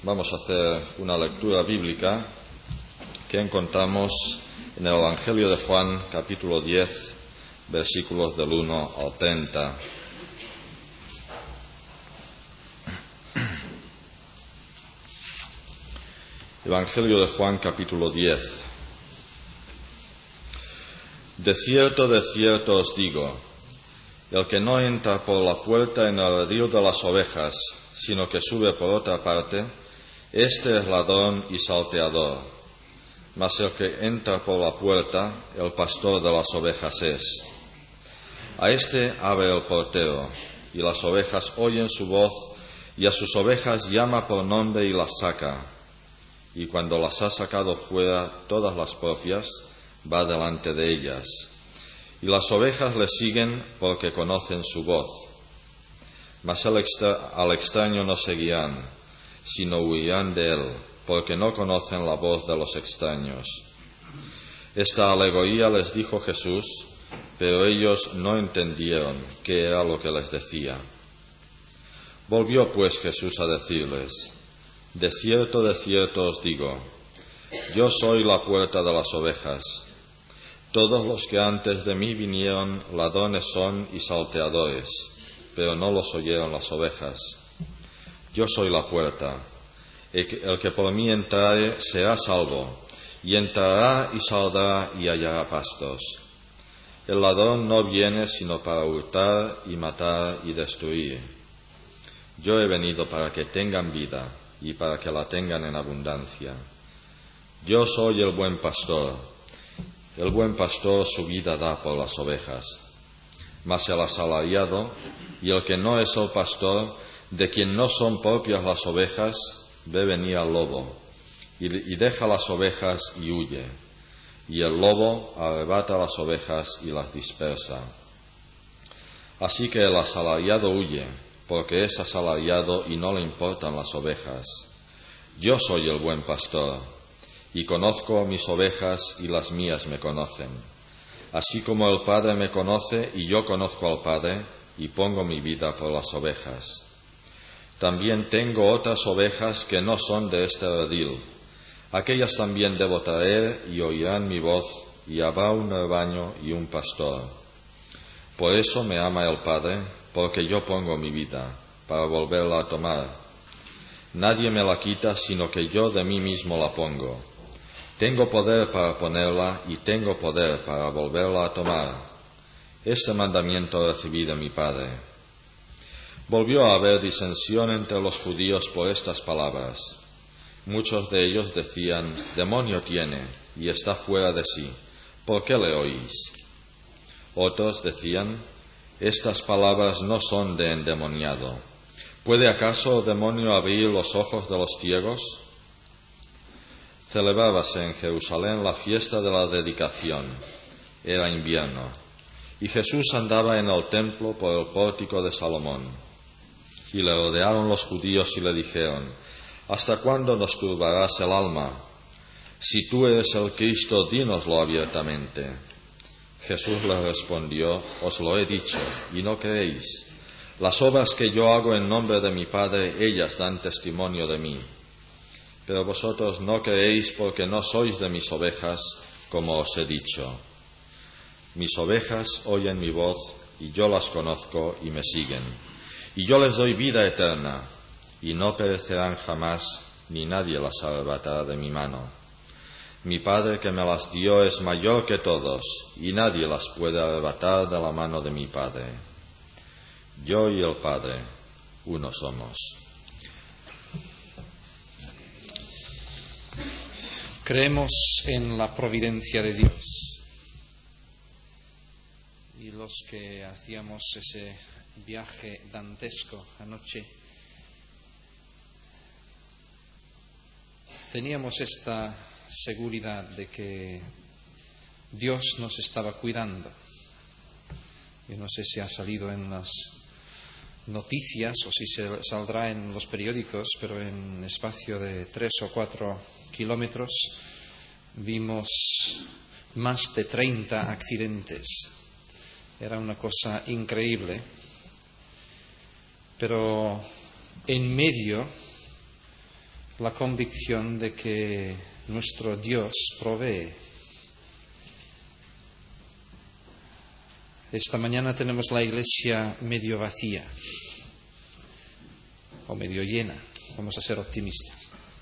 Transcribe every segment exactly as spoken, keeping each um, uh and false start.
vamos a hacer una lectura bíblica que encontramos en el Evangelio de Juan, capítulo diez, versículos del uno al treinta. Evangelio de Juan, capítulo diez. De cierto, de cierto os digo, el que no entra por la puerta en el redil de las ovejas, sino que sube por otra parte, este es ladrón y salteador. Mas el que entra por la puerta, el pastor de las ovejas es. A este abre el portero, y las ovejas oyen su voz, y a sus ovejas llama por nombre y las saca. Y cuando las ha sacado fuera, todas las propias, va delante de ellas. Y las ovejas le siguen porque conocen su voz. Mas al, extra, al extraño no seguirán, sino huirán de él, porque no conocen la voz de los extraños. Esta alegoría les dijo Jesús, pero ellos no entendieron qué era lo que les decía. Volvió pues Jesús a decirles, de cierto, de cierto os digo, yo soy la puerta de las ovejas. Todos los que antes de mí vinieron ladrones son y salteadores, pero no los oyeron las ovejas. Yo soy la puerta. El que por mí entrare será salvo, y entrará y saldrá y hallará pastos. El ladrón no viene sino para hurtar y matar y destruir. Yo he venido para que tengan vida y para que la tengan en abundancia. Yo soy el buen pastor. El buen pastor su vida da por las ovejas. Mas el asalariado y el que no es el pastor, de quien no son propias las ovejas, ve venir al lobo, y, y deja las ovejas y huye. Y el lobo arrebata las ovejas y las dispersa. Así que el asalariado huye, porque es asalariado y no le importan las ovejas. Yo soy el buen pastor, y conozco mis ovejas y las mías me conocen. Así como el Padre me conoce y yo conozco al Padre, y pongo mi vida por las ovejas. También tengo otras ovejas que no son de este redil. Aquellas también debo traer y oirán mi voz, y habrá un rebaño y un pastor. Por eso me ama el Padre, porque yo pongo mi vida, para volverla a tomar. Nadie me la quita, sino que yo de mí mismo la pongo. Tengo poder para ponerla y tengo poder para volverla a tomar. Este mandamiento recibí de mi Padre. Volvió a haber disensión entre los judíos por estas palabras. Muchos de ellos decían, demonio tiene y está fuera de sí. ¿Por qué le oís? Otros decían, estas palabras no son de endemoniado. ¿Puede acaso el demonio abrir los ojos de los ciegos? Celebrábase en Jerusalén la fiesta de la dedicación. Era invierno. Y Jesús andaba en el templo por el pórtico de Salomón. Y le rodearon los judíos y le dijeron, ¿hasta cuándo nos turbarás el alma? Si tú eres el Cristo, dínoslo abiertamente. Jesús les respondió, os lo he dicho, y no creéis. Las obras que yo hago en nombre de mi Padre, ellas dan testimonio de mí. Pero vosotros no creéis porque no sois de mis ovejas, como os he dicho. Mis ovejas oyen mi voz, y yo las conozco y me siguen. Y yo les doy vida eterna, y no perecerán jamás, ni nadie las arrebatará de mi mano. Mi Padre que me las dio es mayor que todos, y nadie las puede arrebatar de la mano de mi Padre. Yo y el Padre, uno somos. Creemos en la providencia de Dios. Y los que hacíamos ese viaje dantesco anoche, teníamos esta seguridad de que Dios nos estaba cuidando. Yo no sé si ha salido en las noticias o si se saldrá en los periódicos, pero en espacio de tres o cuatro kilómetros vimos más de treinta accidentes. Era una cosa increíble. Pero en medio la convicción de que nuestro Dios provee. Esta mañana tenemos la iglesia medio vacía o medio llena, vamos a ser optimistas.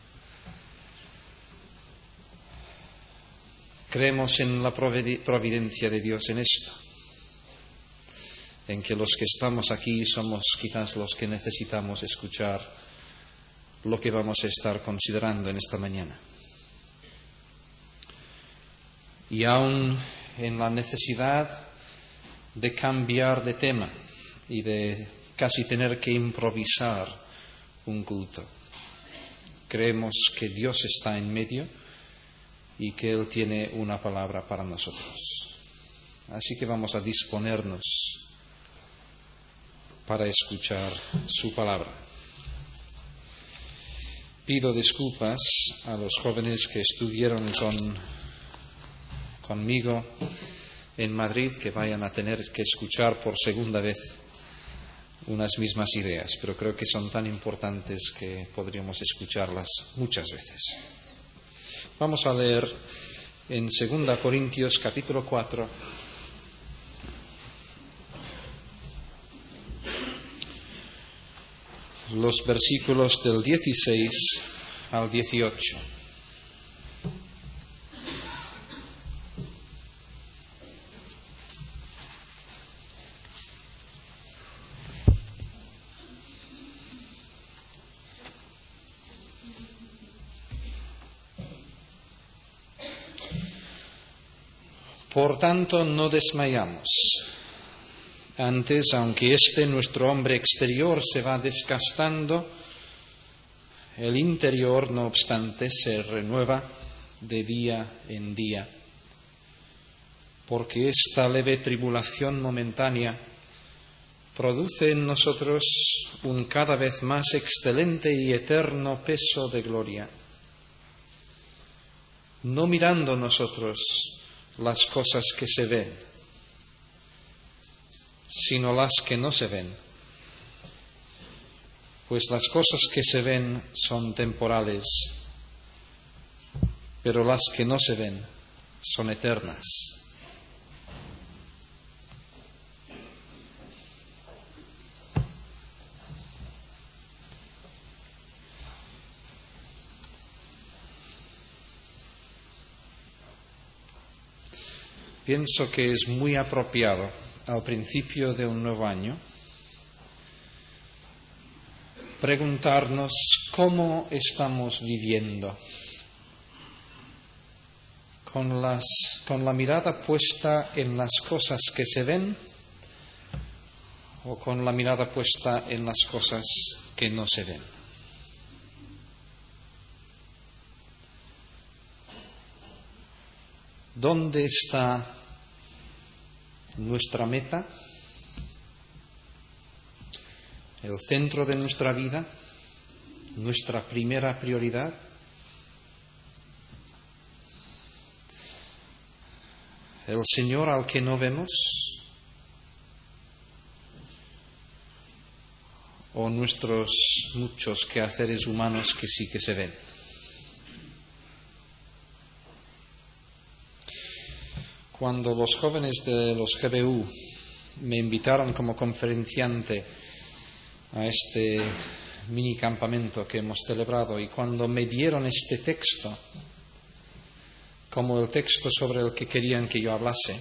Creemos en la providencia de Dios en esto, en que los que estamos aquí somos quizás los que necesitamos escuchar lo que vamos a estar considerando en esta mañana. Y aún en la necesidad de cambiar de tema y de casi tener que improvisar un culto, creemos que Dios está en medio y que Él tiene una palabra para nosotros. Así que vamos a disponernos para escuchar su palabra. Pido disculpas a los jóvenes que estuvieron con, conmigo en Madrid, que vayan a tener que escuchar por segunda vez unas mismas ideas, pero creo que son tan importantes que podríamos escucharlas muchas veces. Vamos a leer en segunda Corintios capítulo cuatro, los versículos del dieciséis al dieciocho. Por tanto, no desmayamos. Antes, aunque este nuestro hombre exterior se va desgastando, el interior, no obstante, se renueva de día en día, porque esta leve tribulación momentánea produce en nosotros un cada vez más excelente y eterno peso de gloria, no mirando nosotros las cosas que se ven, sino las que no se ven, pues las cosas que se ven son temporales, pero las que no se ven son eternas. Pienso que es muy apropiado al principio de un nuevo año preguntarnos cómo estamos viviendo, con, las, con la mirada puesta en las cosas que se ven o con la mirada puesta en las cosas que no se ven. ¿Dónde está nuestra meta? ¿El centro de nuestra vida? ¿Nuestra primera prioridad? ¿El Señor al que no vemos? ¿O nuestros muchos quehaceres humanos que sí que se ven? Cuando los jóvenes de los G B U me invitaron como conferenciante a este mini campamento que hemos celebrado, y cuando me dieron este texto como el texto sobre el que querían que yo hablase,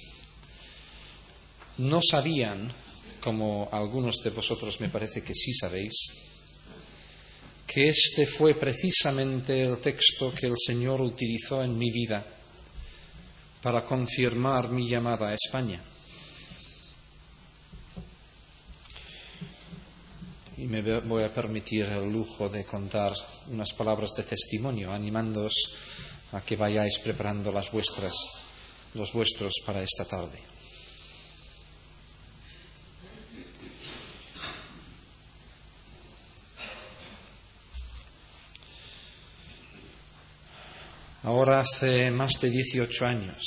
no sabían, como algunos de vosotros me parece que sí sabéis, que este fue precisamente el texto que el Señor utilizó en mi vida para confirmar mi llamada a España. Y me voy a permitir el lujo de contar unas palabras de testimonio, animándoos a que vayáis preparando las vuestras, los vuestros para esta tarde. Ahora hace más de dieciocho años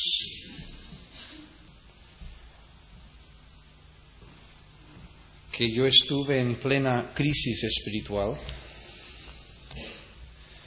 que yo estuve en plena crisis espiritual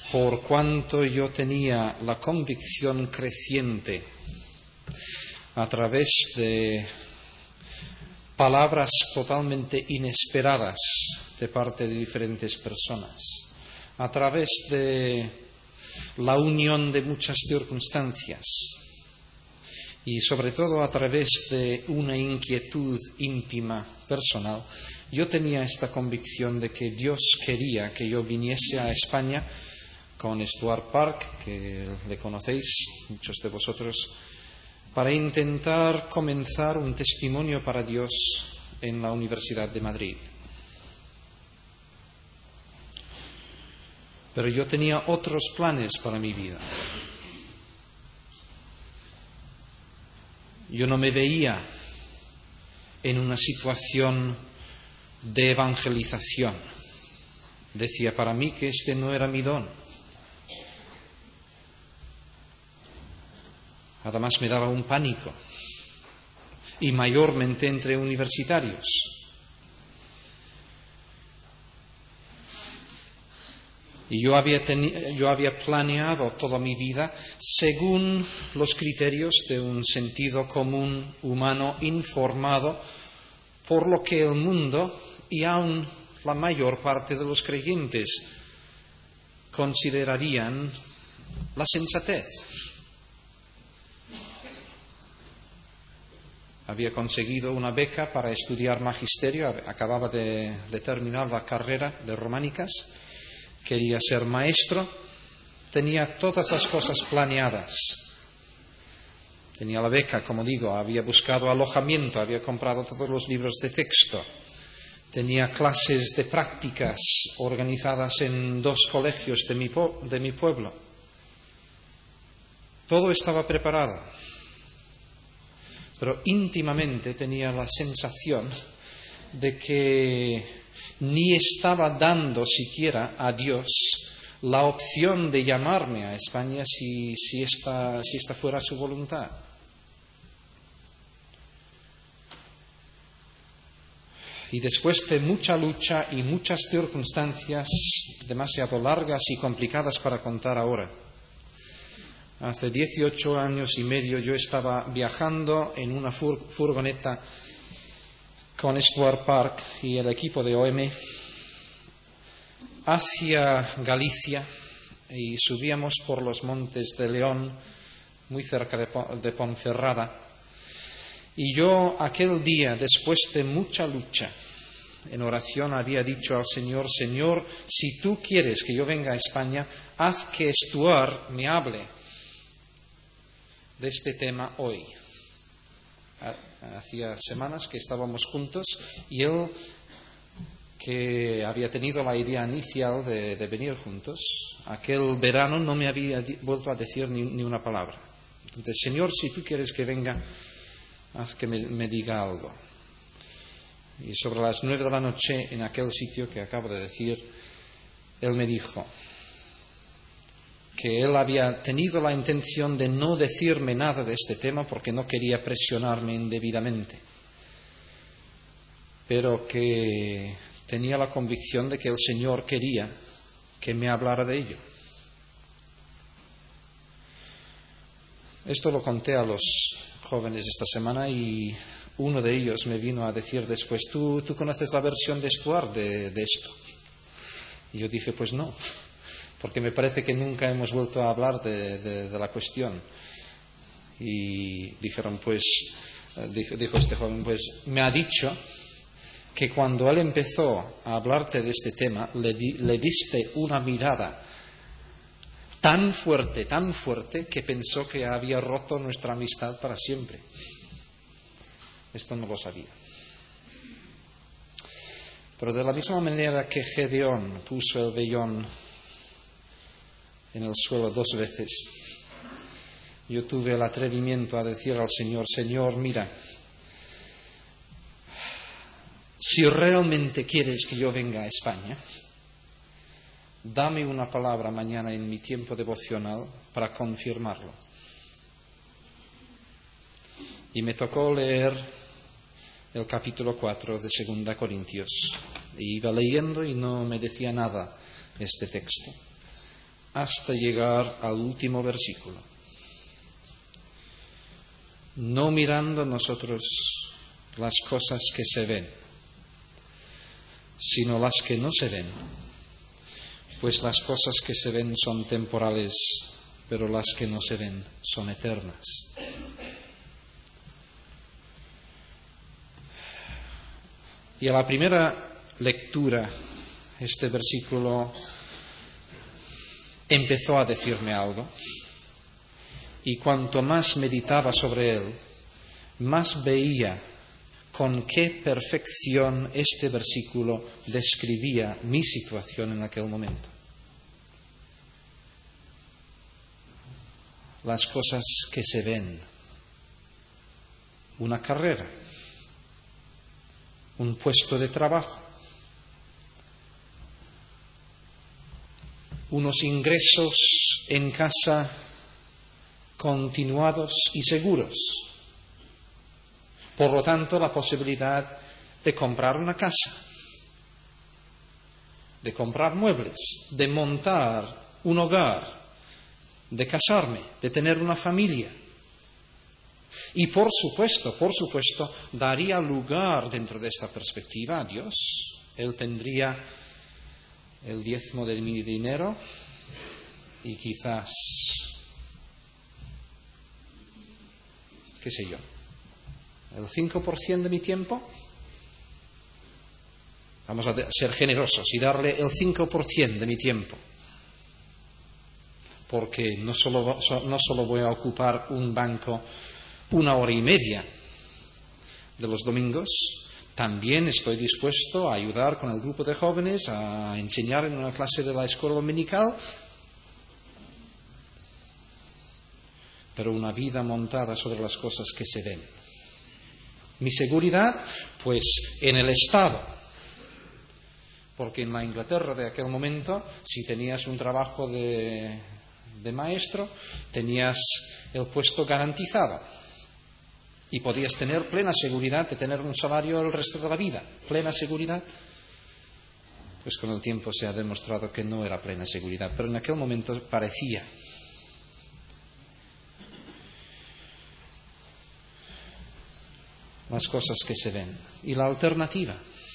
por cuanto yo tenía la convicción creciente a través de palabras totalmente inesperadas de parte de diferentes personas, a través de la unión de muchas circunstancias y sobre todo a través de una inquietud íntima personal, yo tenía esta convicción de que Dios quería que yo viniese a España con Stuart Park, que le conocéis muchos de vosotros, para intentar comenzar un testimonio para Dios en la Universidad de Madrid. Pero yo tenía otros planes para mi vida. Yo no me veía en una situación de evangelización. Decía para mí que este no era mi don. Además me daba un pánico, y mayormente entre universitarios. Y yo había, teni- yo había planeado toda mi vida según los criterios de un sentido común humano informado por lo que el mundo y aun la mayor parte de los creyentes considerarían la sensatez. Había conseguido una beca para estudiar magisterio, acababa de, de terminar la carrera de románicas, quería ser maestro, tenía todas las cosas planeadas. Tenía la beca, como digo, había buscado alojamiento, había comprado todos los libros de texto, tenía clases de prácticas organizadas en dos colegios de mi, de mi pueblo. Todo estaba preparado. Pero íntimamente tenía la sensación de que ni estaba dando siquiera a Dios la opción de llamarme a España si, si, esta, si esta fuera su voluntad. Y después de mucha lucha y muchas circunstancias demasiado largas y complicadas para contar ahora, hace dieciocho años y medio yo estaba viajando en una fur- furgoneta con Stuart Park y el equipo de O M hacia Galicia y subíamos por los montes de León, muy cerca de, Po- de Ponferrada. Y yo aquel día, después de mucha lucha, en oración había dicho al Señor: Señor, si tú quieres que yo venga a España, haz que Stuart me hable de este tema hoy. Hacía semanas que estábamos juntos y él, que había tenido la idea inicial de, de venir juntos, aquel verano no me había di- vuelto a decir ni, ni una palabra. Entonces, Señor, si tú quieres que venga, haz que me, me diga algo. Y sobre las nueve de la noche, en aquel sitio que acabo de decir, él me dijo que él había tenido la intención de no decirme nada de este tema porque no quería presionarme indebidamente, pero que tenía la convicción de que el Señor quería que me hablara de ello. Esto lo conté a los jóvenes esta semana y uno de ellos me vino a decir después: ¿tú, tú conoces la versión de Stuart de, de esto? Y yo dije: pues no, porque me parece que nunca hemos vuelto a hablar de, de, de la cuestión. Y dijeron, pues, dijo, dijo este joven, pues me ha dicho que cuando él empezó a hablarte de este tema, le, di, le diste una mirada tan fuerte, tan fuerte, que pensó que había roto nuestra amistad para siempre. Esto no lo sabía. Pero de la misma manera que Gedeón puso el vellón en el suelo dos veces, yo tuve el atrevimiento a decir al Señor: Señor, mira, si realmente quieres que yo venga a España, dame una palabra mañana en mi tiempo devocional para confirmarlo. Y me tocó leer el capítulo cuatro de Segunda Corintios. E iba leyendo y no me decía nada este texto. hasta llegar al último versículo. No mirando nosotros las cosas que se ven, sino las que no se ven, pues las cosas que se ven son temporales, pero las que no se ven son eternas. Y a la primera lectura, este versículo empezó a decirme algo, y cuanto más meditaba sobre él, más veía con qué perfección este versículo describía mi situación en aquel momento. Las cosas que se ven, una carrera, un puesto de trabajo, unos ingresos en casa continuados y seguros. Por lo tanto, la posibilidad de comprar una casa, de comprar muebles, de montar un hogar, de casarme, de tener una familia. Y por supuesto, por supuesto, daría lugar dentro de esta perspectiva a Dios. Él tendría el diezmo de mi dinero y quizás, qué sé yo, el cinco por ciento de mi tiempo. Vamos a ser generosos y darle el cinco por ciento de mi tiempo. Porque no solo, no solo voy a ocupar un banco una hora y media de los domingos, también estoy dispuesto a ayudar con el grupo de jóvenes, a enseñar en una clase de la escuela dominical. Pero una vida montada sobre las cosas que se ven. Mi seguridad, pues en el Estado. Porque en la Inglaterra de aquel momento, si tenías un trabajo de, de maestro, tenías el puesto garantizado. Y podías tener plena seguridad de tener un salario el resto de la vida. Plena seguridad. Pues con el tiempo se ha demostrado que no era plena seguridad, pero en aquel momento parecía. Las cosas que se ven. Y la alternativa.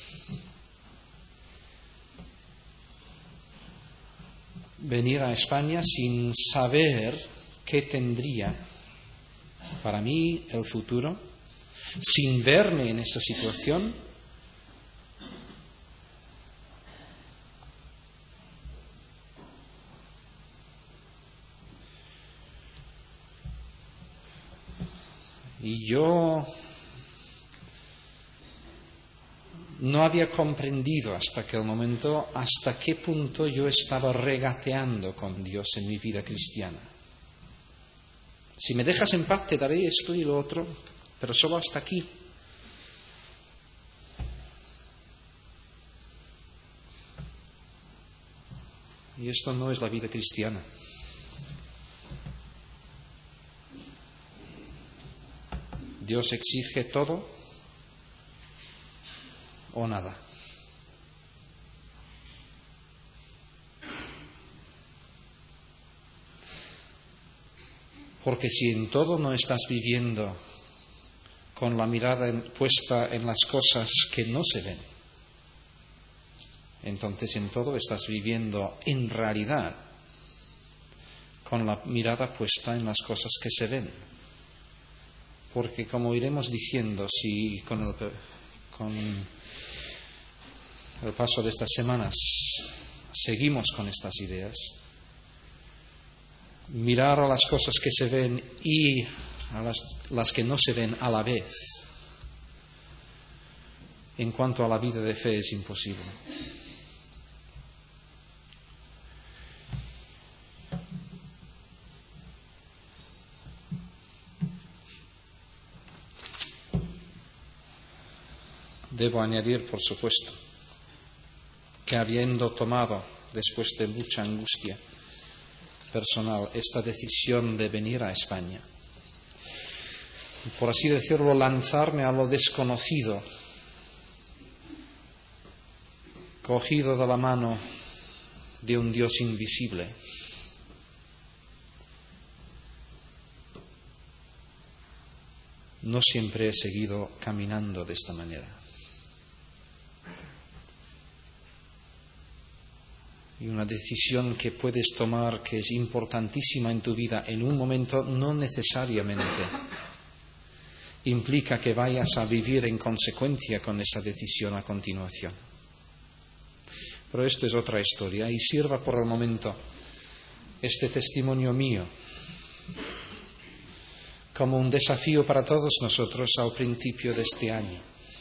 Venir a España sin saber qué tendría para mí el futuro, sin verme en esa situación, y yo no había comprendido hasta aquel momento hasta qué punto yo estaba regateando con Dios en mi vida cristiana. Si me dejas en paz te daré esto y lo otro, pero solo hasta aquí. Y esto no es la vida cristiana. Dios exige todo o nada. Porque si en todo no estás viviendo con la mirada puesta en las cosas que no se ven, entonces en todo estás viviendo en realidad con la mirada puesta en las cosas que se ven. Porque como iremos diciendo, si con el, con el paso de estas semanas seguimos con estas ideas, mirar a las cosas que se ven y a las, las que no se ven a la vez, en cuanto a la vida de fe, es imposible. Debo añadir, por supuesto, que habiendo tomado, después de mucha angustia personal, esta decisión de venir a España, por así decirlo, lanzarme a lo desconocido, cogido de la mano de un Dios invisible, no siempre he seguido caminando de esta manera. Y una decisión que puedes tomar, que es importantísima en tu vida en un momento, no necesariamente implica que vayas a vivir en consecuencia con esa decisión a continuación. Pero esto es otra historia y sirva por el momento este testimonio mío como un desafío para todos nosotros al principio de este año.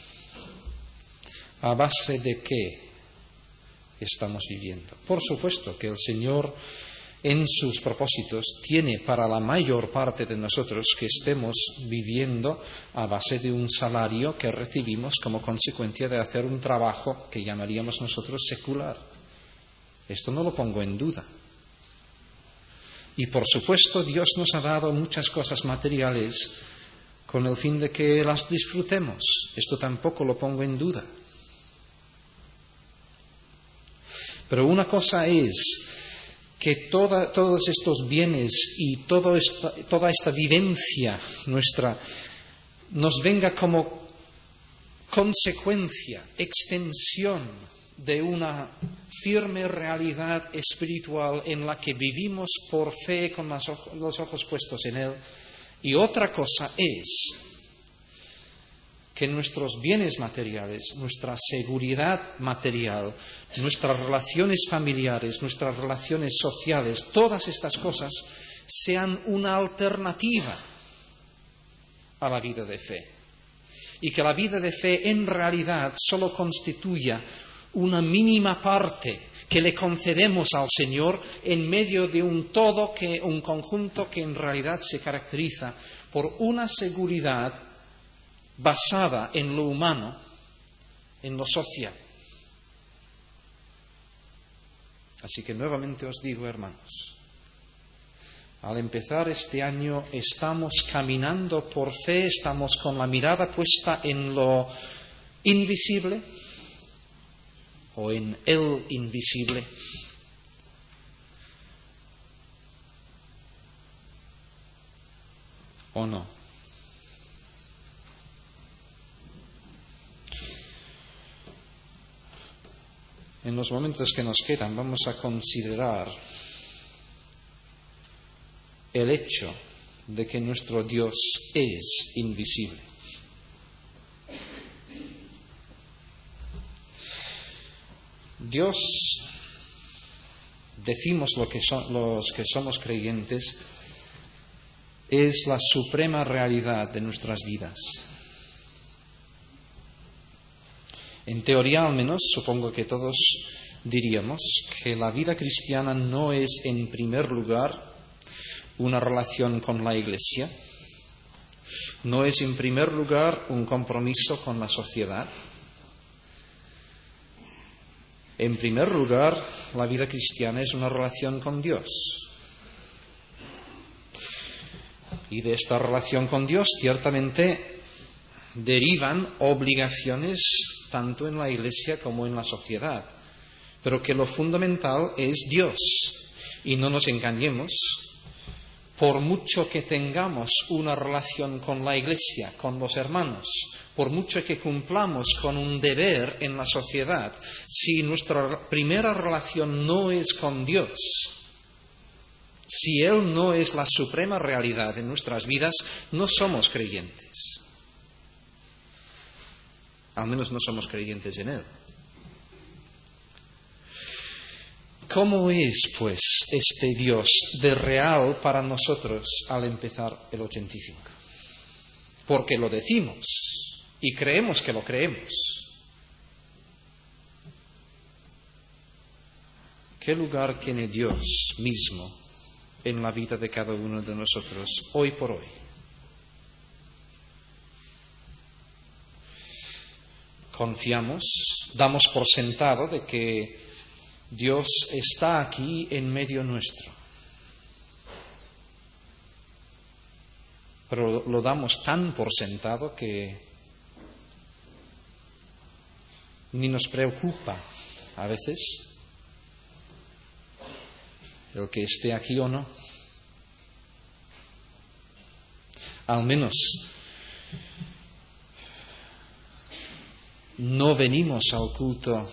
¿A base de qué estamos viviendo? Por supuesto que el Señor, en sus propósitos, tiene para la mayor parte de nosotros que estemos viviendo a base de un salario que recibimos como consecuencia de hacer un trabajo que llamaríamos nosotros secular. Esto no lo pongo en duda. Y por supuesto Dios nos ha dado muchas cosas materiales con el fin de que las disfrutemos. Esto tampoco lo pongo en duda. Pero una cosa es que toda, todos estos bienes y todo esta, toda esta vivencia nuestra nos venga como consecuencia, extensión de una firme realidad espiritual en la que vivimos por fe con los ojos, los ojos puestos en Él. Y otra cosa es que nuestros bienes materiales, nuestra seguridad material, nuestras relaciones familiares, nuestras relaciones sociales, todas estas cosas sean una alternativa a la vida de fe. Y que la vida de fe en realidad solo constituya una mínima parte que le concedemos al Señor en medio de un todo, que, un conjunto que en realidad se caracteriza por una seguridad basada en lo humano, en lo social. Así que nuevamente os digo, hermanos, al empezar este año estamos caminando por fe, estamos con la mirada puesta en lo invisible o en el invisible. ¿O no? En los momentos que nos quedan vamos a considerar el hecho de que nuestro Dios es invisible. Dios, decimos lo que son, los que somos creyentes, es la suprema realidad de nuestras vidas. En teoría, al menos, supongo que todos diríamos que la vida cristiana no es, en primer lugar, una relación con la Iglesia, no es, en primer lugar, un compromiso con la sociedad. En primer lugar, la vida cristiana es una relación con Dios. Y de esta relación con Dios, ciertamente, derivan obligaciones tanto en la Iglesia como en la sociedad, pero que lo fundamental es Dios. Y no nos engañemos, por mucho que tengamos una relación con la Iglesia, con los hermanos, por mucho que cumplamos con un deber en la sociedad, si nuestra primera relación no es con Dios, si Él no es la suprema realidad en nuestras vidas, no somos creyentes. Al menos no somos creyentes en Él. ¿Cómo es, pues, este Dios de real para nosotros al empezar el ochenta y cinco? Porque lo decimos y creemos que lo creemos. ¿Qué lugar tiene Dios mismo en la vida de cada uno de nosotros hoy por hoy? Confiamos, damos por sentado de que Dios está aquí en medio nuestro. Pero lo damos tan por sentado que ni nos preocupa a veces el que esté aquí o no. Al menos no venimos al culto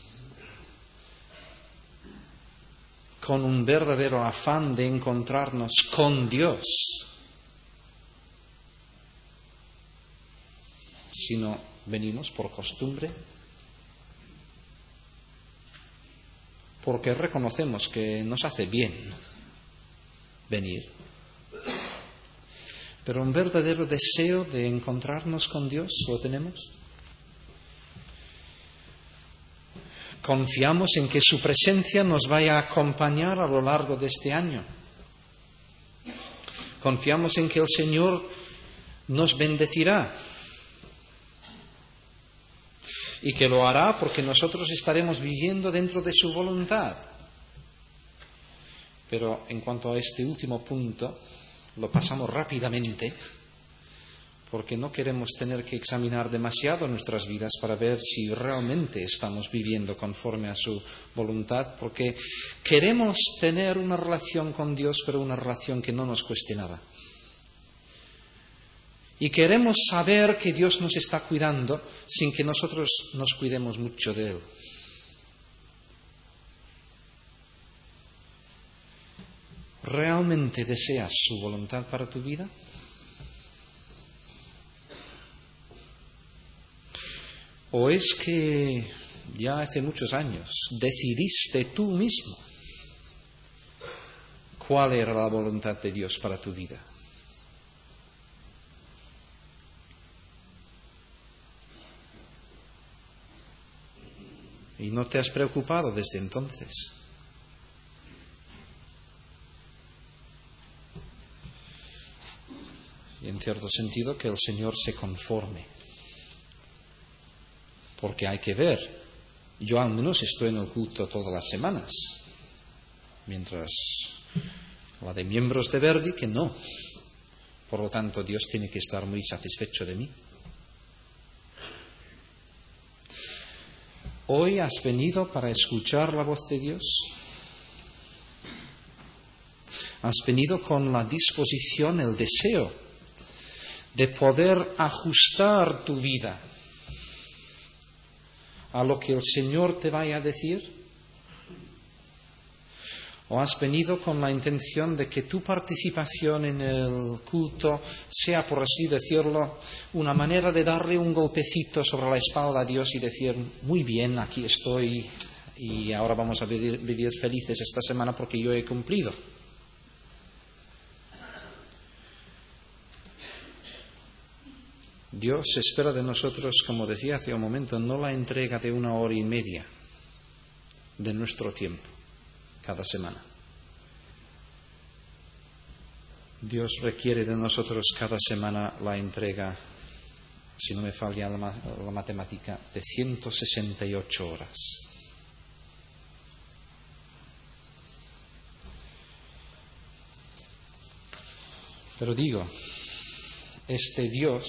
con un verdadero afán de encontrarnos con Dios, sino venimos por costumbre, porque reconocemos que nos hace bien venir. Pero un verdadero deseo de encontrarnos con Dios, ¿lo tenemos? Confiamos en que su presencia nos vaya a acompañar a lo largo de este año. Confiamos en que el Señor nos bendecirá y que lo hará porque nosotros estaremos viviendo dentro de su voluntad. Pero en cuanto a este último punto, lo pasamos rápidamente porque no queremos tener que examinar demasiado nuestras vidas para ver si realmente estamos viviendo conforme a su voluntad, porque queremos tener una relación con Dios, pero una relación que no nos cueste nada. Y queremos saber que Dios nos está cuidando sin que nosotros nos cuidemos mucho de Él. ¿Realmente deseas su voluntad para tu vida? ¿O es que ya hace muchos años decidiste tú mismo cuál era la voluntad de Dios para tu vida? Y no te has preocupado desde entonces. Y en cierto sentido que el Señor se conforme. Porque hay que ver, yo al menos estoy en el culto todas las semanas, mientras la de miembros de Verdi que no. Por lo tanto, Dios tiene que estar muy satisfecho de mí. Hoy has venido para escuchar la voz de Dios. Has venido con la disposición, el deseo de poder ajustar tu vida a lo que el Señor te vaya a decir. ¿O has venido con la intención de que tu participación en el culto sea, por así decirlo, una manera de darle un golpecito sobre la espalda a Dios y decir, muy bien, aquí estoy y ahora vamos a vivir, vivir felices esta semana porque yo he cumplido? Dios espera de nosotros, como decía hace un momento, no la entrega de una hora y media de nuestro tiempo cada semana. Dios requiere de nosotros cada semana la entrega, si no me falla la, la matemática, de ciento sesenta y ocho horas. Pero digo, este Dios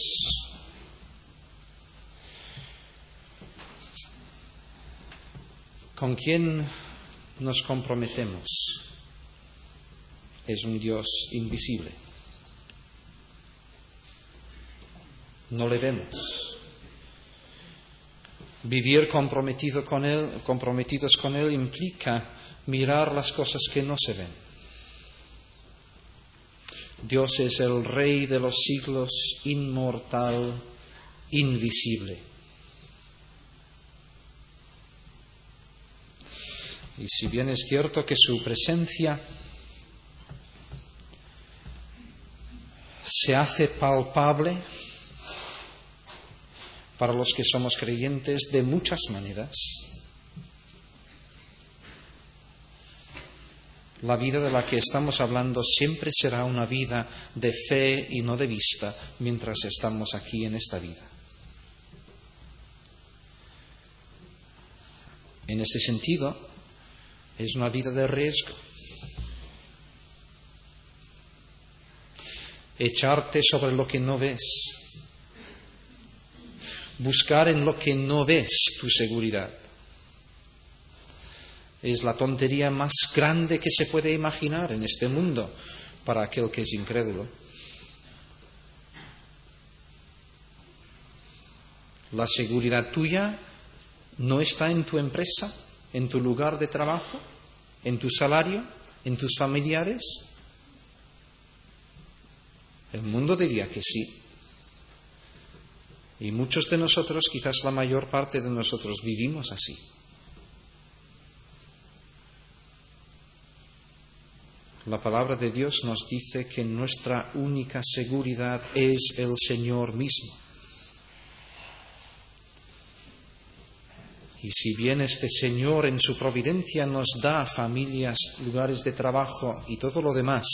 con quien nos comprometemos es un Dios invisible. No le vemos. Vivir comprometido con Él, comprometidos con Él implica mirar las cosas que no se ven. Dios es el Rey de los siglos, inmortal, invisible. Y si bien es cierto que su presencia se hace palpable para los que somos creyentes de muchas maneras, la vida de la que estamos hablando siempre será una vida de fe y no de vista mientras estamos aquí en esta vida. En ese sentido, es una vida de riesgo. Echarte sobre lo que no ves. Buscar en lo que no ves tu seguridad. Es la tontería más grande que se puede imaginar en este mundo para aquel que es incrédulo. La seguridad tuya no está en tu empresa, en tu lugar de trabajo, en tu salario, en tus familiares. El mundo diría que sí. Y muchos de nosotros, quizás la mayor parte de nosotros, vivimos así. La palabra de Dios nos dice que nuestra única seguridad es el Señor mismo. Y si bien este Señor en su providencia nos da familias, lugares de trabajo y todo lo demás,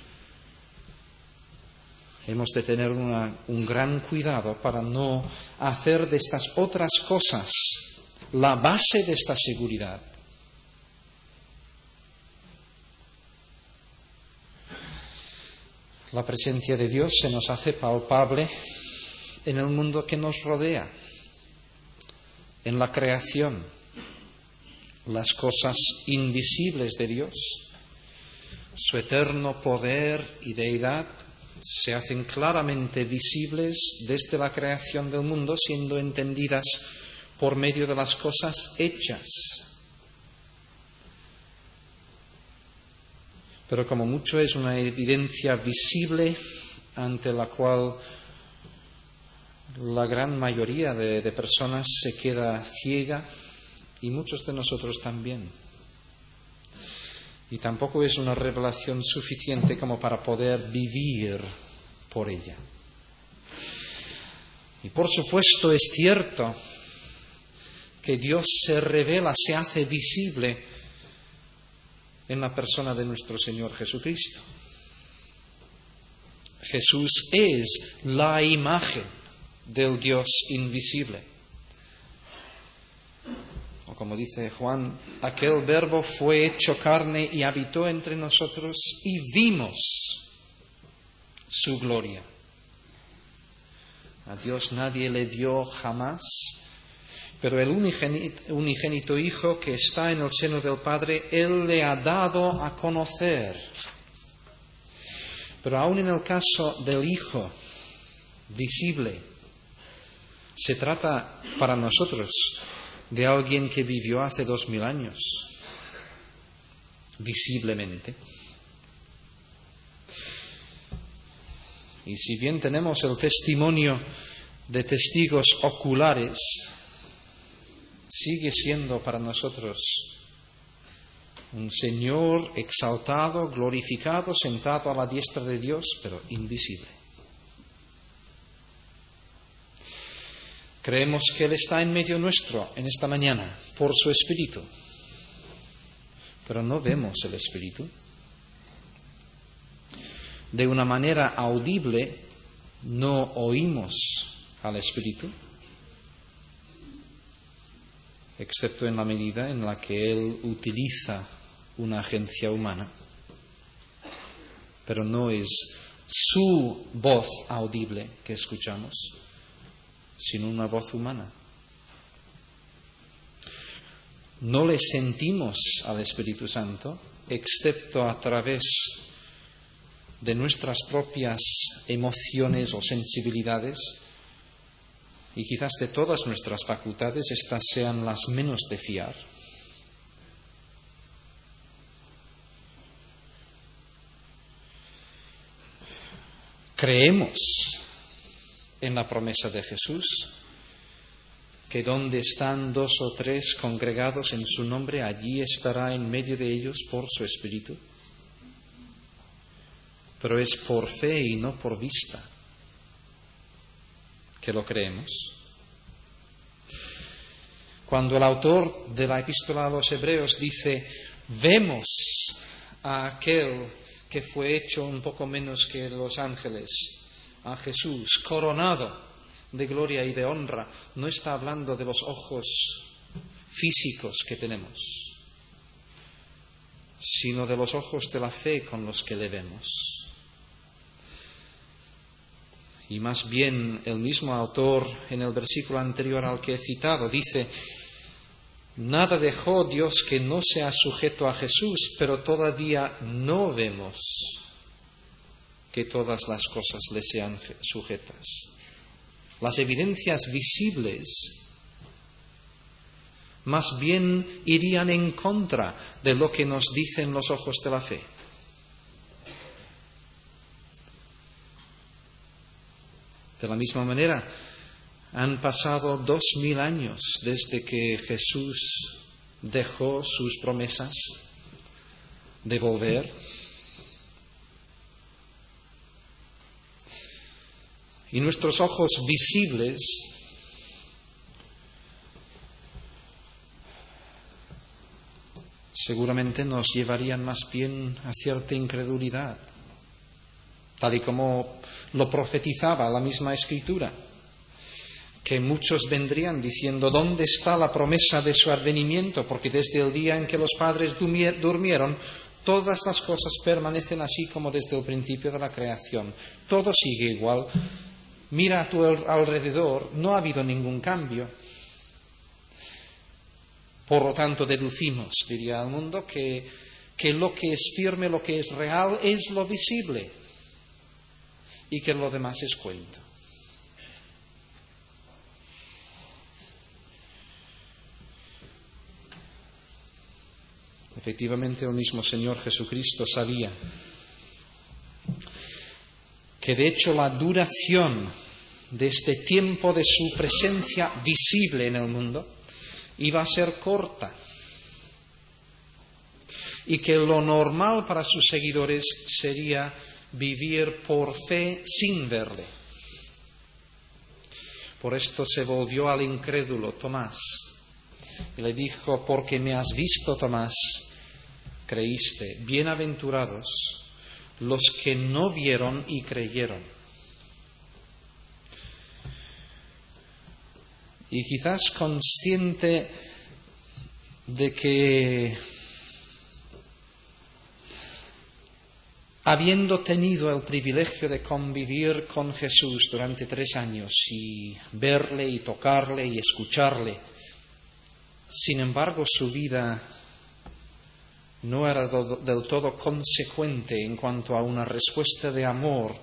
hemos de tener una, un gran cuidado para no hacer de estas otras cosas la base de esta seguridad. La presencia de Dios se nos hace palpable en el mundo que nos rodea, en la creación. Las cosas invisibles de Dios, su eterno poder y deidad, se hacen claramente visibles desde la creación del mundo, siendo entendidas por medio de las cosas hechas. Pero como mucho es una evidencia visible ante la cual la gran mayoría de, de personas se queda ciega, y muchos de nosotros también. Y tampoco es una revelación suficiente como para poder vivir por ella. Y por supuesto es cierto que Dios se revela, se hace visible en la persona de nuestro Señor Jesucristo. Jesús es la imagen del Dios invisible. O como dice Juan, aquel verbo fue hecho carne y habitó entre nosotros y vimos su gloria. A Dios nadie le dio jamás, pero el unigénito, unigénito Hijo que está en el seno del Padre, Él le ha dado a conocer. Pero aún en el caso del Hijo visible, se trata para nosotros de alguien que vivió hace dos mil años, visiblemente. Y si bien tenemos el testimonio de testigos oculares, sigue siendo para nosotros un Señor exaltado, glorificado, sentado a la diestra de Dios, pero invisible. Creemos que Él está en medio nuestro en esta mañana por su Espíritu, pero no vemos el Espíritu. De una manera audible no oímos al Espíritu, excepto en la medida en la que Él utiliza una agencia humana, pero no es su voz audible que escuchamos, sino una voz humana. No le sentimos al Espíritu Santo, excepto a través de nuestras propias emociones o sensibilidades, y quizás de todas nuestras facultades estas sean las menos de fiar. Creemos en la promesa de Jesús, que donde están dos o tres congregados en su nombre, allí estará en medio de ellos por su Espíritu. Pero es por fe y no por vista que lo creemos. Cuando el autor de la Epístola a los Hebreos dice, vemos a aquel que fue hecho un poco menos que los ángeles, a Jesús coronado de gloria y de honra, no está hablando de los ojos físicos que tenemos, sino de los ojos de la fe con los que le vemos. Y más bien el mismo autor en el versículo anterior al que he citado dice, nada dejó Dios que no sea sujeto a Jesús, pero todavía no vemos que todas las cosas le sean sujetas. las evidencias visibles, más bien irían en contra de lo que nos dicen los ojos de la fe. De la misma manera, han pasado dos mil años desde que Jesús dejó sus promesas de volver. Y nuestros ojos visibles seguramente nos llevarían más bien a cierta incredulidad, tal y como lo profetizaba la misma Escritura, que muchos vendrían diciendo: ¿dónde está la promesa de su advenimiento? Porque desde el día en que los padres durmieron, todas las cosas permanecen así como desde el principio de la creación. Todo sigue igual. Mira a tu alrededor, no ha habido ningún cambio. Por lo tanto, deducimos, diría el mundo, que, que lo que es firme, lo que es real, es lo visible, y que lo demás es cuento. Efectivamente, el mismo Señor Jesucristo sabía que de hecho la duración de este tiempo de su presencia visible en el mundo iba a ser corta, y que lo normal para sus seguidores sería vivir por fe sin verle. Por esto se volvió al incrédulo Tomás y le dijo: porque me has visto, Tomás, creíste. Bienaventurados los que no vieron y creyeron. Y quizás consciente de que, habiendo tenido el privilegio de convivir con Jesús durante tres años y verle y tocarle y escucharle, sin embargo su vida no era do- del todo consecuente en cuanto a una respuesta de amor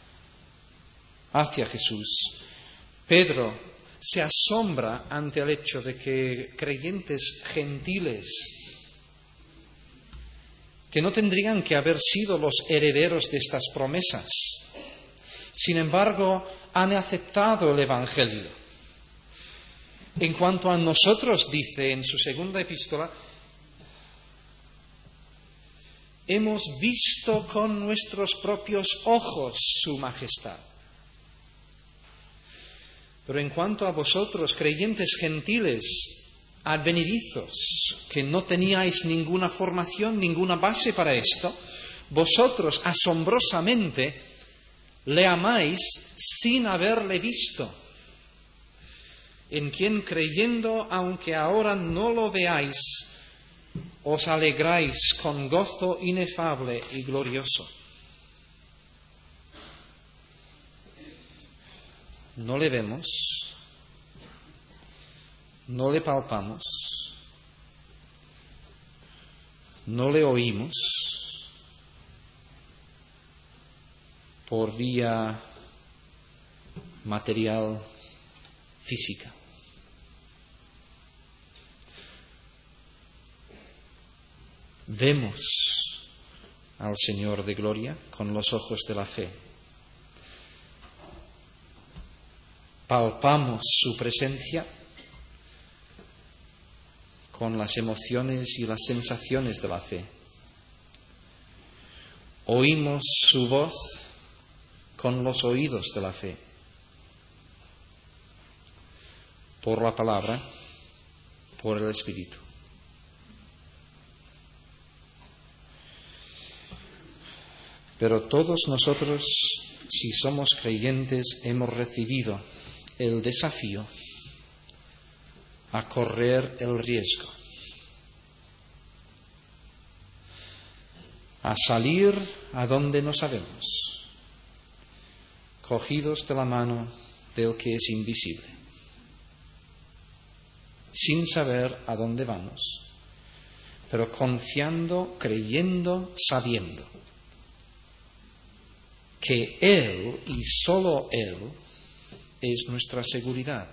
hacia Jesús, Pedro se asombra ante el hecho de que creyentes gentiles, que no tendrían que haber sido los herederos de estas promesas, sin embargo, han aceptado el Evangelio. En cuanto a nosotros, dice en su segunda epístola, hemos visto con nuestros propios ojos su majestad. Pero en cuanto a vosotros, creyentes gentiles, advenedizos, que no teníais ninguna formación, ninguna base para esto, vosotros asombrosamente le amáis sin haberle visto, en quien creyendo, aunque ahora no lo veáis, os alegráis con gozo inefable y glorioso. No le vemos, no le palpamos, no le oímos por vía material, física. Vemos al Señor de gloria con los ojos de la fe. Palpamos su presencia con las emociones y las sensaciones de la fe. Oímos su voz con los oídos de la fe. Por la palabra, por el Espíritu. Pero todos nosotros, si somos creyentes, hemos recibido el desafío a correr el riesgo, a salir a donde no sabemos, cogidos de la mano del que es invisible, sin saber a dónde vamos, pero confiando, creyendo, sabiendo que Él y solo Él es nuestra seguridad.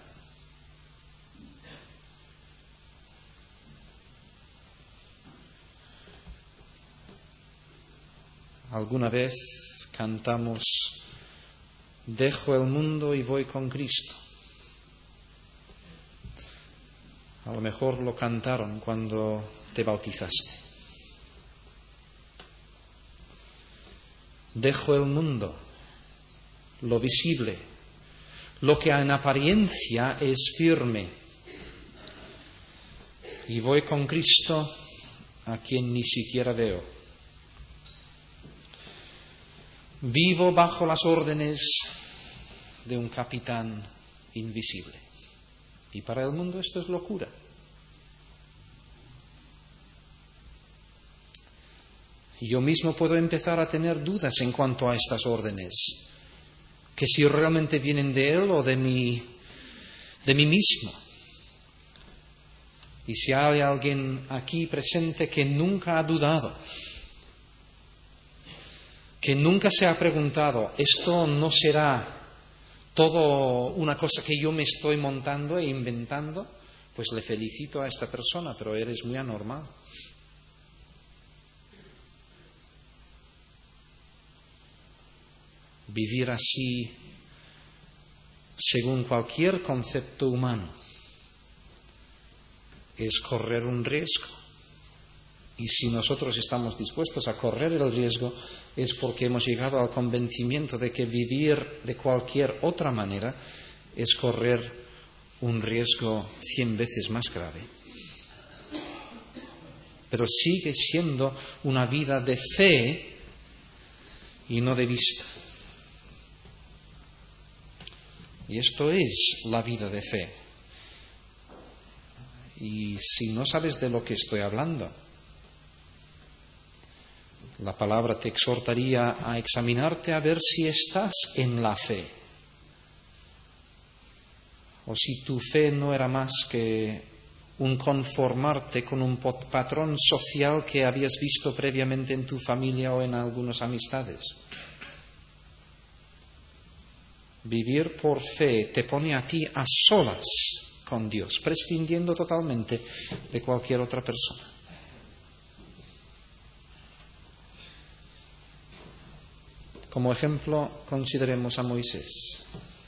Alguna vez cantamos, dejo el mundo y voy con Cristo. A lo mejor lo cantaron cuando te bautizaste. Dejo el mundo, lo visible, lo que en apariencia es firme, y voy con Cristo a quien ni siquiera veo. Vivo bajo las órdenes de un capitán invisible. Y para el mundo esto es locura. Yo mismo puedo empezar a tener dudas en cuanto a estas órdenes, que si realmente vienen de Él o de mí, de mí mismo. Y si hay alguien aquí presente que nunca ha dudado, que nunca se ha preguntado, ¿esto no será todo una cosa que yo me estoy montando e inventando? Pues le felicito a esta persona, pero eres muy anormal. Vivir así, según cualquier concepto humano, es correr un riesgo. Y si nosotros estamos dispuestos a correr el riesgo, es porque hemos llegado al convencimiento de que vivir de cualquier otra manera es correr un riesgo cien veces más grave. Pero sigue siendo una vida de fe y no de vista. Y esto es la vida de fe. Y si no sabes de lo que estoy hablando, la palabra te exhortaría a examinarte a ver si estás en la fe. O si tu fe no era más que un conformarte con un patrón social que habías visto previamente en tu familia o en algunas amistades. Vivir por fe te pone a ti a solas con Dios, prescindiendo totalmente de cualquier otra persona. Como ejemplo, consideremos a Moisés.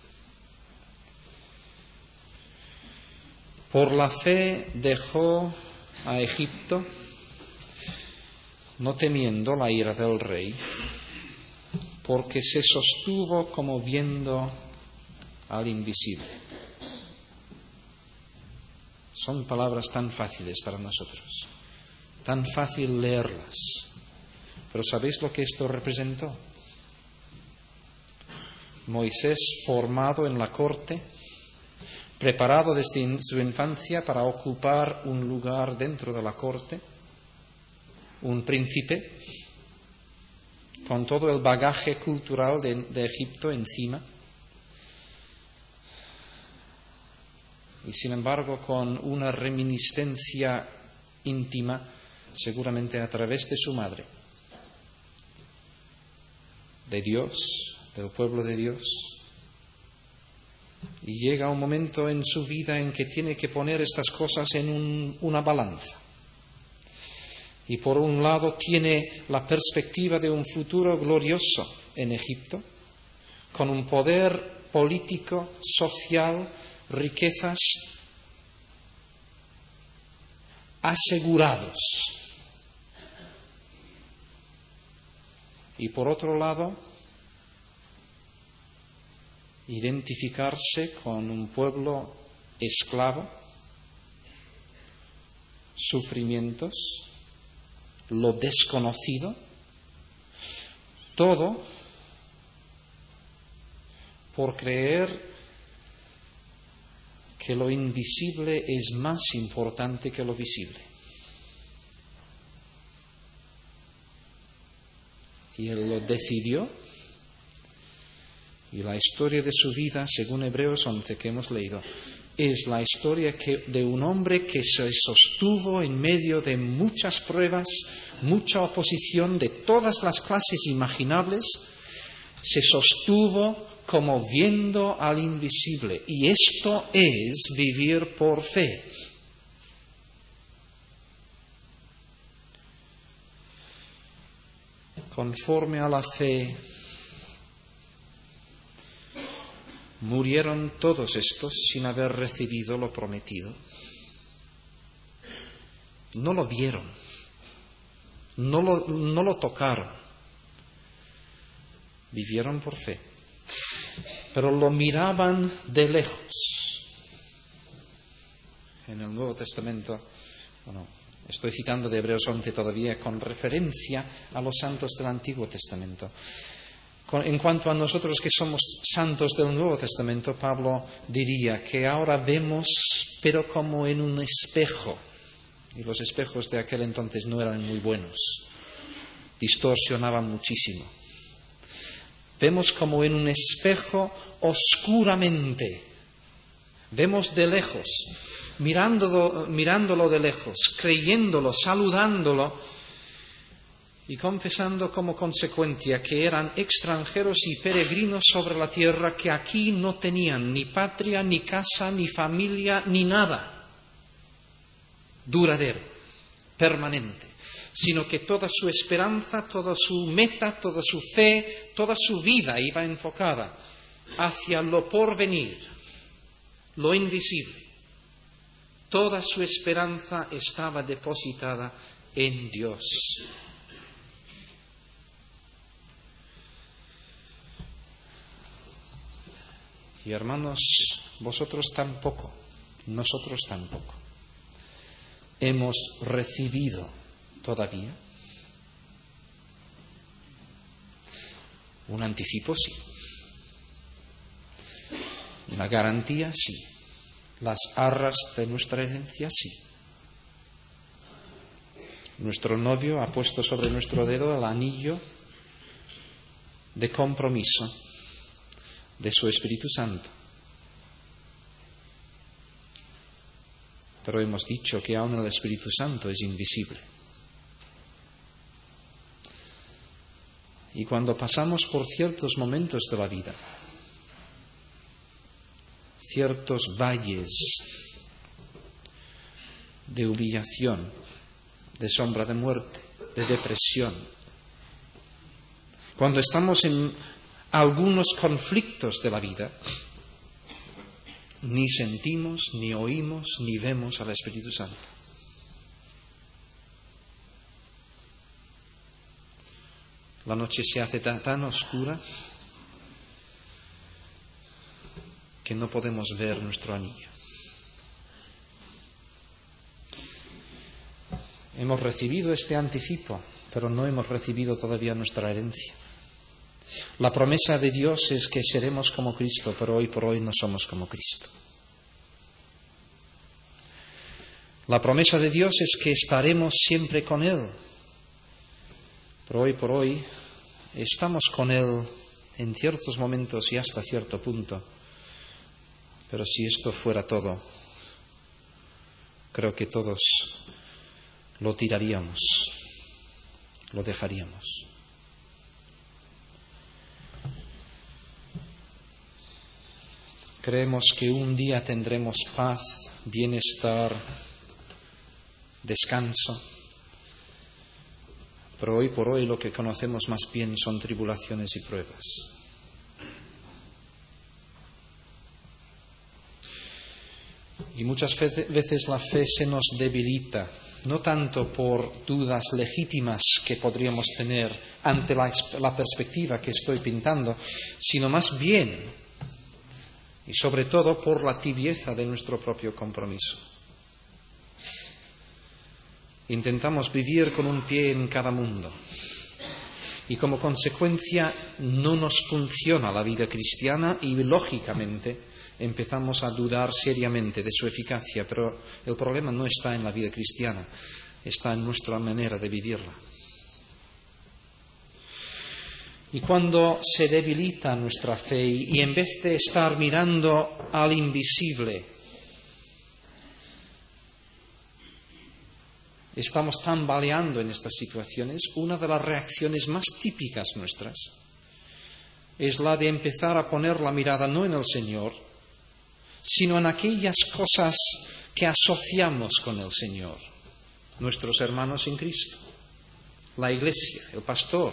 Por la fe dejó a Egipto, no temiendo la ira del rey, porque se sostuvo como viendo al invisible. Son palabras tan fáciles para nosotros, tan fácil leerlas. Pero ¿sabéis lo que esto representó? Moisés formado en la corte, preparado desde su infancia para ocupar un lugar dentro de la corte, un príncipe, con todo el bagaje cultural de, de Egipto encima, y sin embargo con una reminiscencia íntima, seguramente a través de su madre, de Dios, del pueblo de Dios. Y llega un momento en su vida en que tiene que poner estas cosas en un, una balanza. Y por un lado tiene la perspectiva de un futuro glorioso en Egipto, con un poder político, social, riquezas asegurados. Y por otro lado, identificarse con un pueblo esclavo, sufrimientos, lo desconocido, todo por creer que lo invisible es más importante que lo visible. Y él lo decidió. Y la historia de su vida, según Hebreos once que hemos leído, es la historia que, de un hombre que se sostuvo en medio de muchas pruebas, mucha oposición de todas las clases imaginables, se sostuvo como viendo al invisible. Y esto es vivir por fe. Conforme a la fe, murieron todos estos sin haber recibido lo prometido. No lo vieron, no lo, no lo tocaron, vivieron por fe, pero lo miraban de lejos. En el Nuevo Testamento, bueno, estoy citando de Hebreos once todavía con referencia a los santos del Antiguo Testamento. En cuanto a nosotros que somos santos del Nuevo Testamento, Pablo diría que ahora vemos, pero como en un espejo. Y los espejos de aquel entonces no eran muy buenos, distorsionaban muchísimo. Vemos como en un espejo oscuramente, vemos de lejos, mirándolo, mirándolo de lejos, creyéndolo, saludándolo y confesando como consecuencia que eran extranjeros y peregrinos sobre la tierra, que aquí no tenían ni patria, ni casa, ni familia, ni nada duradero, permanente, sino que toda su esperanza, toda su meta, toda su fe, toda su vida iba enfocada hacia lo porvenir, lo invisible. Toda su esperanza estaba depositada en Dios. Y hermanos, vosotros tampoco, nosotros tampoco hemos recibido todavía un anticipo, sí. Una garantía, sí. Las arras de nuestra herencia, sí. Nuestro novio ha puesto sobre nuestro dedo el anillo de compromiso de su Espíritu Santo. Pero hemos dicho que aún el Espíritu Santo es invisible. Y cuando pasamos por ciertos momentos de la vida, ciertos valles de humillación, de sombra de muerte, de depresión, cuando estamos en algunos conflictos de la vida, ni sentimos, ni oímos, ni vemos al Espíritu Santo. La noche se hace tan, tan oscura que no podemos ver nuestro anillo. Hemos recibido este anticipo, pero no hemos recibido todavía nuestra herencia. La promesa de Dios es que seremos como Cristo, pero hoy por hoy no somos como Cristo. La promesa de Dios es que estaremos siempre con Él, pero hoy por hoy estamos con Él en ciertos momentos y hasta cierto punto. Pero si esto fuera todo, creo que todos lo tiraríamos, lo dejaríamos. Creemos que un día tendremos paz, bienestar, descanso, pero hoy por hoy lo que conocemos más bien son tribulaciones y pruebas. Y muchas veces la fe se nos debilita, no tanto por dudas legítimas que podríamos tener ante la, la perspectiva que estoy pintando, sino más bien y sobre todo por la tibieza de nuestro propio compromiso. Intentamos vivir con un pie en cada mundo y como consecuencia no nos funciona la vida cristiana y lógicamente empezamos a dudar seriamente de su eficacia, pero el problema no está en la vida cristiana, está en nuestra manera de vivirla. Y cuando se debilita nuestra fe y en vez de estar mirando al invisible, estamos tambaleando en estas situaciones, una de las reacciones más típicas nuestras es la de empezar a poner la mirada no en el Señor, sino en aquellas cosas que asociamos con el Señor. Nuestros hermanos en Cristo, la iglesia, el pastor.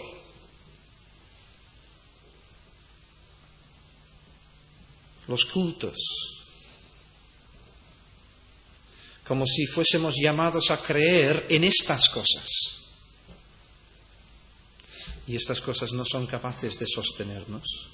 Los cultos. Como si fuésemos llamados a creer en estas cosas. Y estas cosas no son capaces de sostenernos.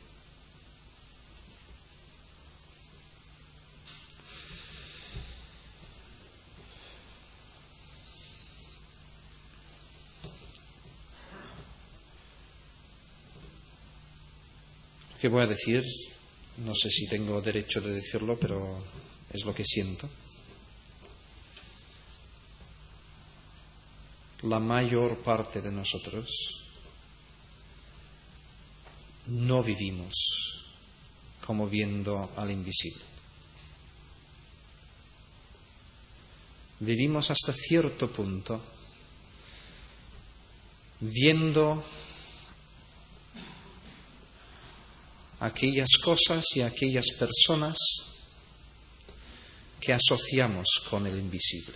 ¿Qué voy a decir? No sé si tengo derecho de decirlo, pero es lo que siento. La mayor parte de nosotros no vivimos como viendo al invisible. Vivimos hasta cierto punto viendo aquellas cosas y aquellas personas que asociamos con el invisible.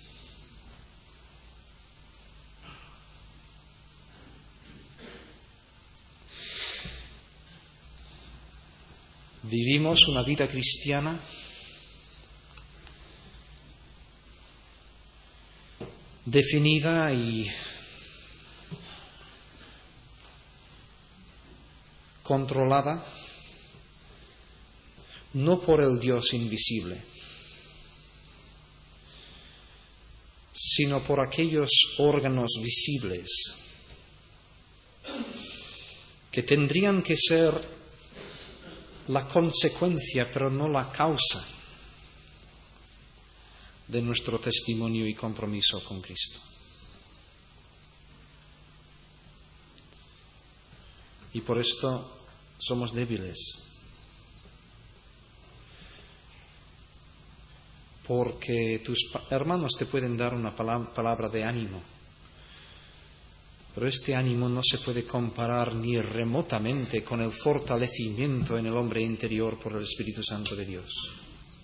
Vivimos una vida cristiana definida y controlada no por el Dios invisible, sino por aquellos órganos visibles que tendrían que ser la consecuencia, pero no la causa de nuestro testimonio y compromiso con Cristo. Y por esto somos débiles, porque tus hermanos te pueden dar una palabra de ánimo, pero este ánimo no se puede comparar ni remotamente con el fortalecimiento en el hombre interior por el Espíritu Santo de Dios.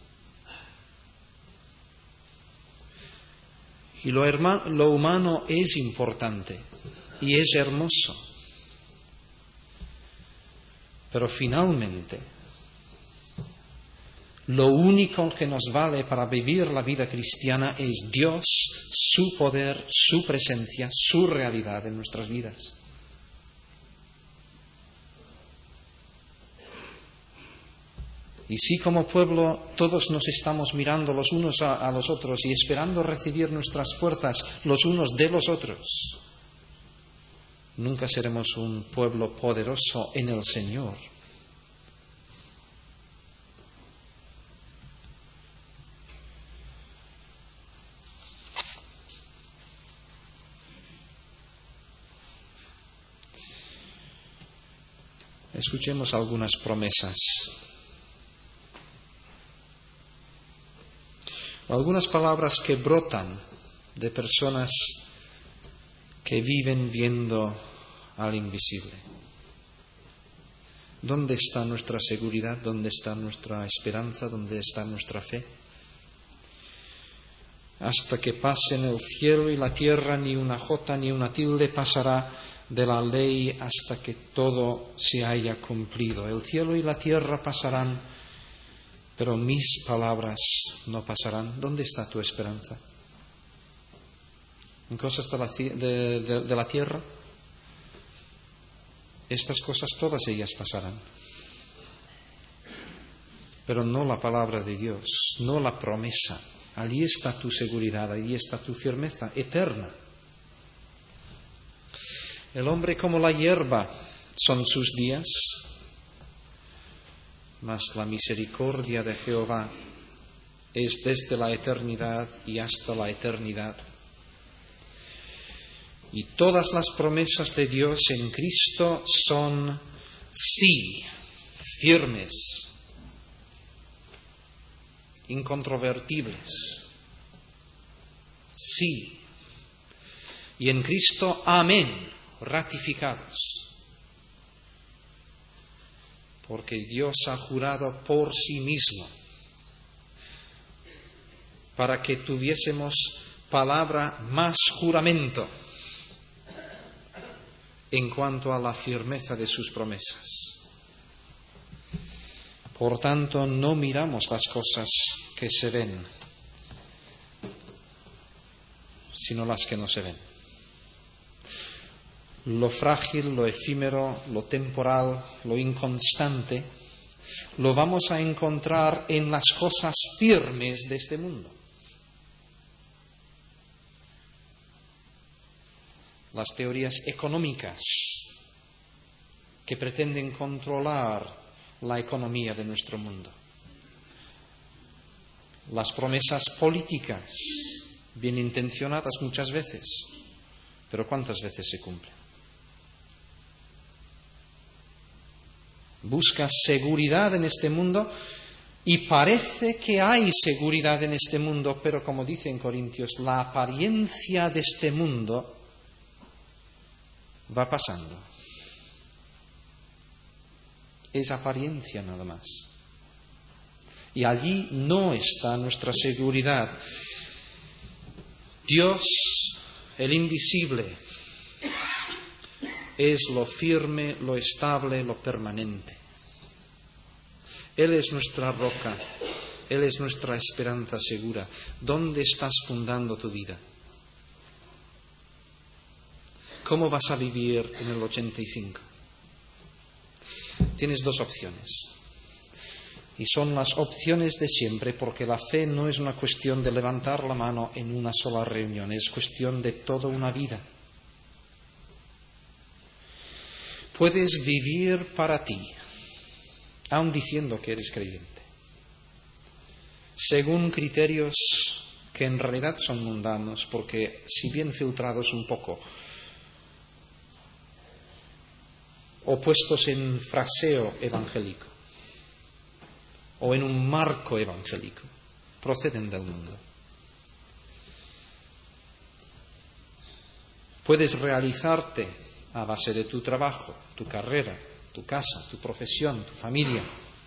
Y lo, hermano, lo humano es importante y es hermoso, pero finalmente lo único que nos vale para vivir la vida cristiana es Dios, su poder, su presencia, su realidad en nuestras vidas. Y si como pueblo todos nos estamos mirando los unos a, a los otros y esperando recibir nuestras fuerzas los unos de los otros, nunca seremos un pueblo poderoso en el Señor. Escuchemos algunas promesas. Algunas palabras que brotan de personas que viven viendo al invisible. ¿Dónde está nuestra seguridad? ¿Dónde está nuestra esperanza? ¿Dónde está nuestra fe? Hasta que pasen el cielo y la tierra, ni una jota ni una tilde pasará de la ley hasta que todo se haya cumplido. El cielo y la tierra pasarán, pero mis palabras no pasarán. ¿Dónde está tu esperanza? ¿En cosas de la, de, de, de la tierra? Estas cosas todas ellas pasarán, pero no la palabra de Dios, no la promesa. Allí está tu seguridad, allí está tu firmeza eterna. El hombre como la hierba son sus días, mas la misericordia de Jehová es desde la eternidad y hasta la eternidad. Y todas las promesas de Dios en Cristo son sí, firmes, incontrovertibles. Sí. Y en Cristo, amén, ratificados. porque Dios ha jurado por sí mismo para que tuviésemos palabra más juramento en cuanto a la firmeza de sus promesas. Por tanto, no miramos las cosas que se ven, sino las que no se ven. Lo frágil, lo efímero, lo temporal, lo inconstante, lo vamos a encontrar en las cosas firmes de este mundo. Las teorías económicas que pretenden controlar la economía de nuestro mundo. Las promesas políticas, bien intencionadas muchas veces, pero ¿cuántas veces se cumplen? Buscas seguridad en este mundo y parece que hay seguridad en este mundo, pero como dice en Corintios, la apariencia de este mundo va pasando. Es apariencia nada más. Y allí no está nuestra seguridad. Dios, el invisible, es lo firme, lo estable, lo permanente. Él es nuestra roca, Él es nuestra esperanza segura. ¿Dónde estás fundando tu vida? ¿Cómo vas a vivir en el ochenta y cinco? Tienes dos opciones. Y son las opciones de siempre, porque la fe no es una cuestión de levantar la mano en una sola reunión, es cuestión de toda una vida. Puedes vivir para ti, aun diciendo que eres creyente, según criterios que en realidad son mundanos, porque si bien filtrados un poco, o puestos en fraseo evangélico, o en un marco evangélico, proceden del mundo. Puedes realizarte a base de tu trabajo, tu carrera, tu casa, tu profesión, tu familia,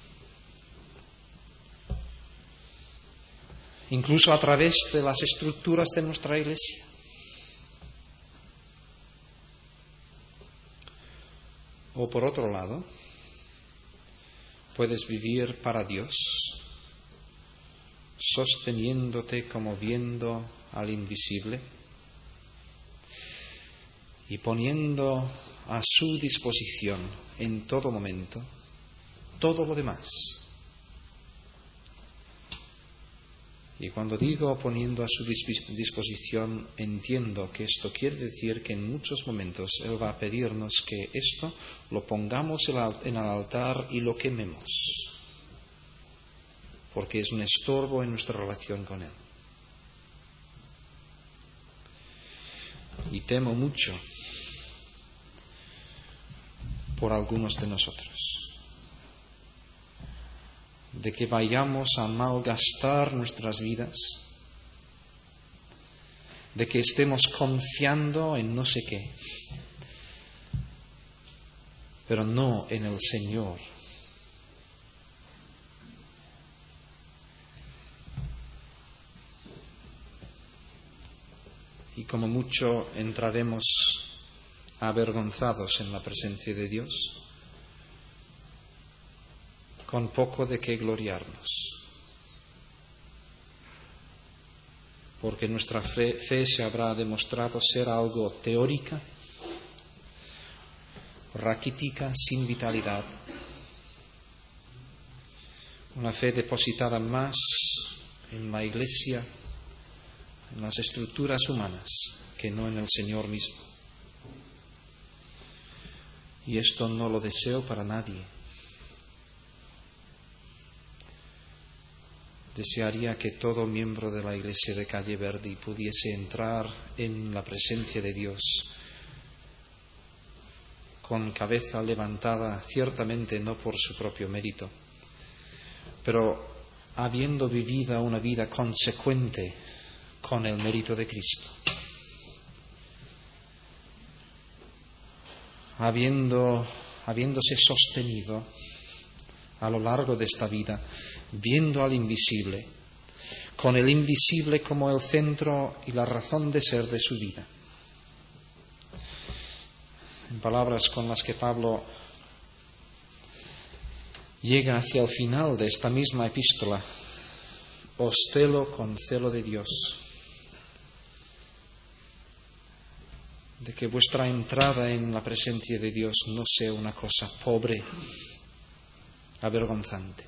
incluso a través de las estructuras de nuestra iglesia. O por otro lado, puedes vivir para Dios, sosteniéndote como viendo al invisible y poniendo a su disposición en todo momento todo lo demás. Y cuando digo poniendo a su disposición, entiendo que esto quiere decir que en muchos momentos Él va a pedirnos que esto lo pongamos en el altar y lo quememos, porque es un estorbo en nuestra relación con Él. Y temo mucho por algunos de nosotros, de que vayamos a malgastar nuestras vidas, de que estemos confiando en no sé qué, pero no en el Señor. Y como mucho entraremos avergonzados en la presencia de Dios, con poco de qué gloriarnos, porque nuestra fe, fe se habrá demostrado ser algo teórica, raquítica, sin vitalidad, una fe depositada más en la Iglesia, en las estructuras humanas, que no en el Señor mismo. Y esto no lo deseo para nadie. Desearía que todo miembro de la Iglesia de Calle Verdi pudiese entrar en la presencia de Dios con cabeza levantada, ciertamente no por su propio mérito, pero habiendo vivido una vida consecuente con el mérito de Cristo, habiendo, habiéndose sostenido a lo largo de esta vida, viendo al invisible, con el invisible como el centro y la razón de ser de su vida. En palabras con las que Pablo llega hacia el final de esta misma epístola: os celo con celo de Dios, de que vuestra entrada en la presencia de Dios no sea una cosa pobre, avergonzante.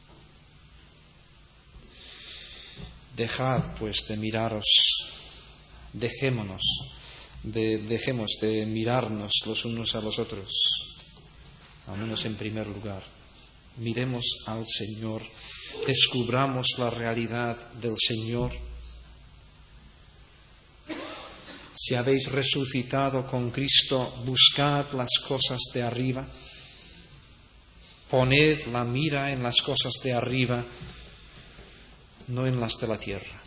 Dejad pues de miraros, dejémonos, de, dejemos de mirarnos los unos a los otros, al menos en primer lugar. Miremos al Señor, descubramos la realidad del Señor. Si habéis resucitado con Cristo, buscad las cosas de arriba. Poned la mira en las cosas de arriba, no en las de la tierra.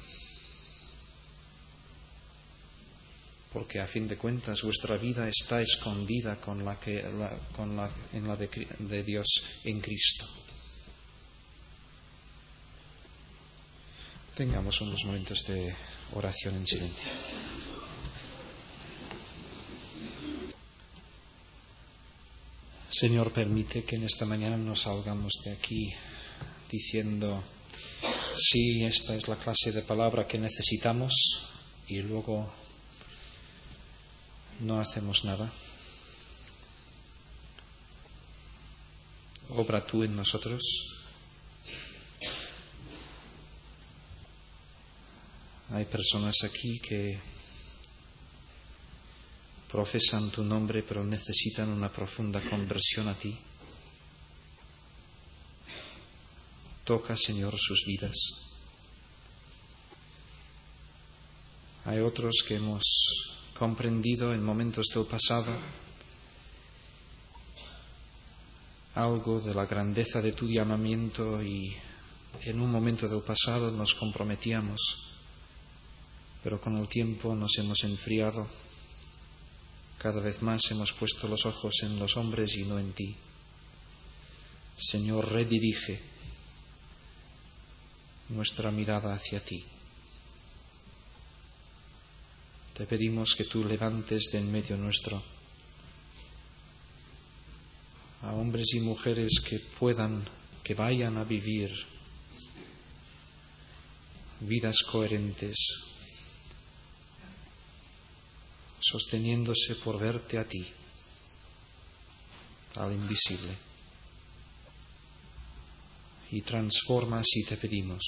Porque a fin de cuentas vuestra vida está escondida con la que, la, con la, en la de, de Dios en Cristo. Tengamos unos momentos de oración en silencio. Señor, permite que en esta mañana nos salgamos de aquí diciendo: sí, esta es la clase de palabra que necesitamos, y luego no hacemos nada. Obra tú en nosotros. Hay personas aquí que profesan tu nombre, pero necesitan una profunda conversión a ti. Toca, Señor, sus vidas. Hay otros que hemos comprendido en momentos del pasado algo de la grandeza de tu llamamiento, y en un momento del pasado nos comprometíamos, pero con el tiempo nos hemos enfriado. Cada vez más hemos puesto los ojos en los hombres y no en ti. Señor, redirige nuestra mirada hacia ti. Te pedimos que tú levantes de en medio nuestro a hombres y mujeres que puedan, que vayan a vivir vidas coherentes, sosteniéndose por verte a ti, al invisible. Y transforma, así te pedimos,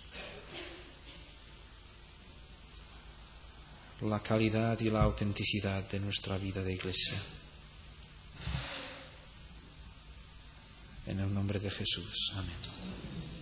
la calidad y la autenticidad de nuestra vida de iglesia. En el nombre de Jesús. Amén.